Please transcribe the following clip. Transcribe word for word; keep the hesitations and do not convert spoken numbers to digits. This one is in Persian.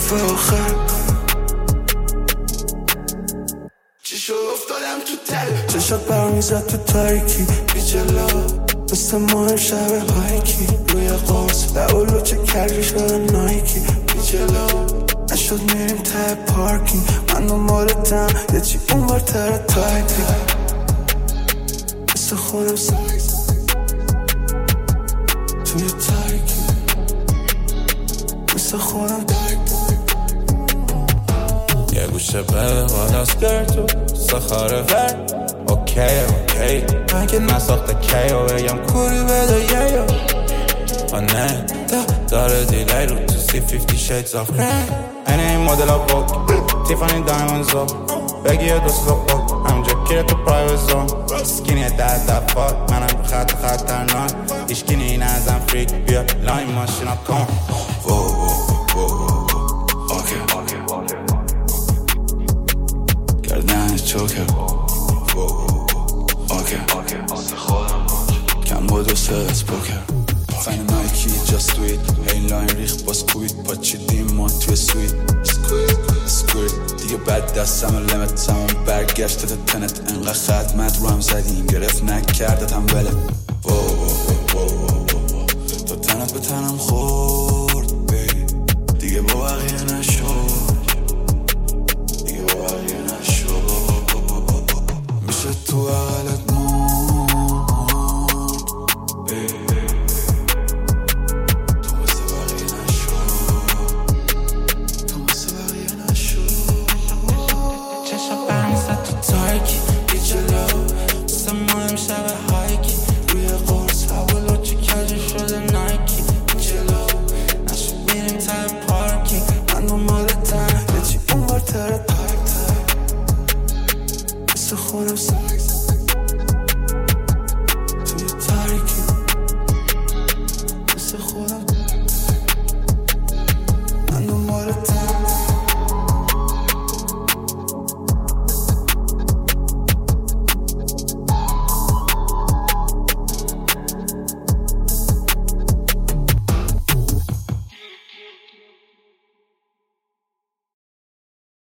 دفعه آخر چی شد افتادم تو تله چشات برام میزد تو تاریکی بی جلا مثل ماه شب هایکی روی قرص لعولو چه کردی شدن نایکی بی جلا نشد میریم ته پارکینگ من دنبالتم یه چی اون برتر تایپی مثل خودم سایز توی تاریکی مثل خودم یه گوشه بده حالا سکرتو سخاره ور اوکی اوکی من که نساخته کی و بگم کوری بده یه یو آنه داره دیلی رو تو سی فیفتی shades of grey اینه این مدل ها بک تیفانی دایمونز ها بگی یه دوست بک همونجا کیره تو پرایوت زون سکینی ده دفات منم خط خطرناک ایشکینی این ازم فریک بیا لاین ماشینا کن چوکه اوکی کم بود و سرس پوکر فن نایکی جست دوید این لاین ریخ باز کوید پاچیدیم ما توی سوید سکوید دیگه بد دستم و لمت همون برگشت تا تنت انقدر خدمت رو هم زدیم گرفت نکردت هم بله تو تنت به تنم خود